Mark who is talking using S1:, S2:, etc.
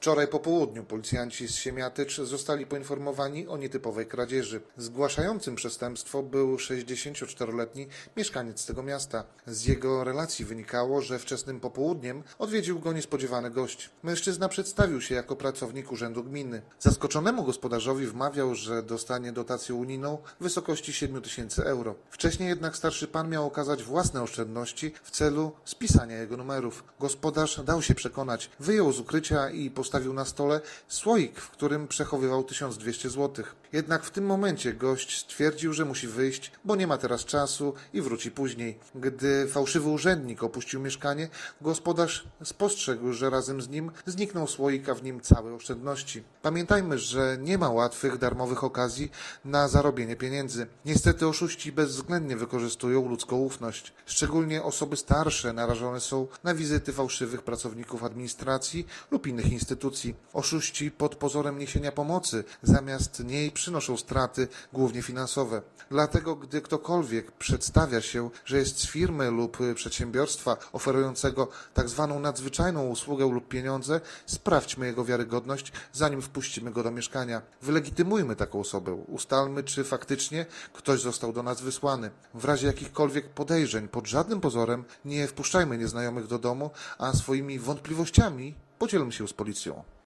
S1: Wczoraj po południu policjanci z Siemiatycz zostali poinformowani o nietypowej kradzieży. Zgłaszającym przestępstwo był 64-letni mieszkaniec tego miasta. Z jego relacji wynikało, że wczesnym popołudniem odwiedził go niespodziewany gość. Mężczyzna przedstawił się jako pracownik Urzędu Gminy. Zaskoczonemu gospodarzowi wmawiał, że dostanie dotację unijną w wysokości 7 000 euro. Wcześniej jednak starszy pan miał okazać własne oszczędności w celu spisania jego numerów. Gospodarz dał się przekonać, wyjął z ukrycia i postawił na stole słoik, w którym przechowywał 1200 zł. Jednak w tym momencie gość stwierdził, że musi wyjść, bo nie ma teraz czasu i wróci później. Gdy fałszywy urzędnik opuścił mieszkanie, gospodarz spostrzegł, że razem z nim zniknął słoik, a w nim całe oszczędności. Pamiętajmy, że nie ma łatwych, darmowych okazji na zarobienie pieniędzy. Niestety oszuści bezwzględnie wykorzystują ludzką ufność. Szczególnie osoby starsze narażone są na wizyty fałszywych pracowników administracji lub innych instytucji. Oszuści pod pozorem niesienia pomocy zamiast niej przynoszą straty, głównie finansowe. Dlatego, gdy ktokolwiek przedstawia się, że jest z firmy lub przedsiębiorstwa oferującego tzw. nadzwyczajną usługę lub pieniądze, sprawdźmy jego wiarygodność, zanim wpuścimy go do mieszkania. Wylegitymujmy taką osobę. Ustalmy, czy faktycznie ktoś został do nas wysłany. W razie jakichkolwiek podejrzeń, pod żadnym pozorem nie wpuszczajmy nieznajomych do domu, a swoimi wątpliwościami podzielmy się z policją.